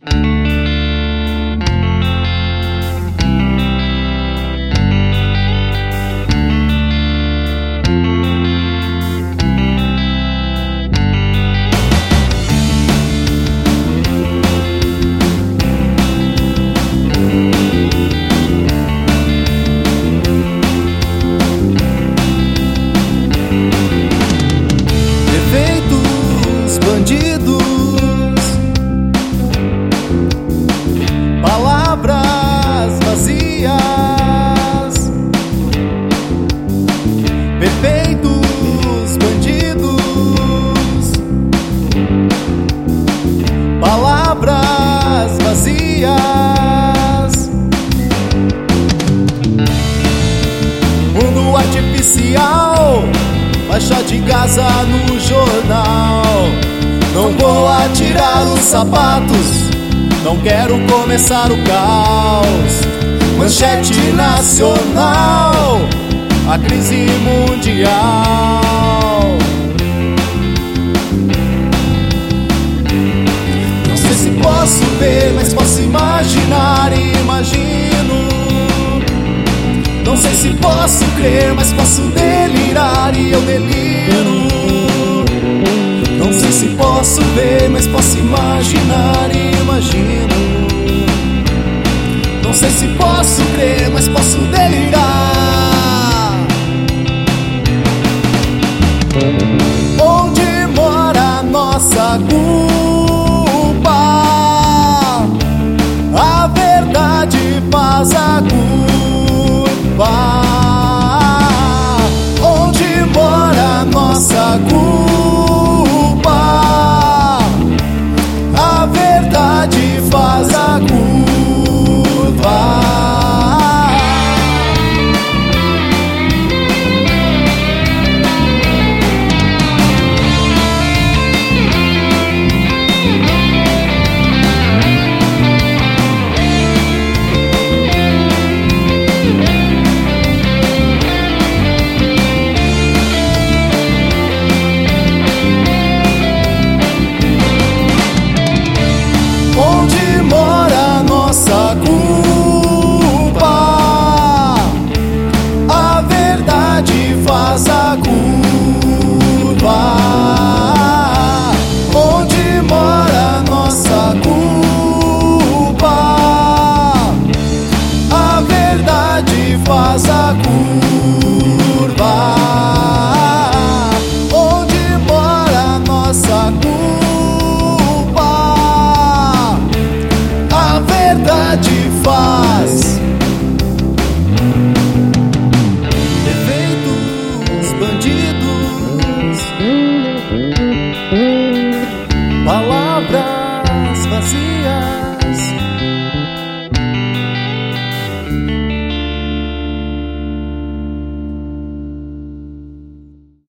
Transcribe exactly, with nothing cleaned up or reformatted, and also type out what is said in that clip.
Defeitos, bandidos, palavras vazias. Perfeitos, bandidos, palavras vazias. Mundo artificial, faixa de Gaza no jornal. Não vou atirar os sapatos, não quero começar o caos. Manchete nacional, a crise mundial. Não sei se posso ver, mas posso imaginar e imagino. Não sei se posso crer, mas posso delirar e eu deliro. Não sei se posso ver, mas posso imaginar e imagino. Não sei se posso crer, mas posso delirar. Onde mora a nossa culpa? A verdade faz a culpa. Onde mora a nossa culpa? A verdade faz a curva. Onde mora a nossa culpa? A verdade faz a curva. Onde mora a nossa culpa? A verdade faz a curva. Onde mora a nossa culpa? A verdade faz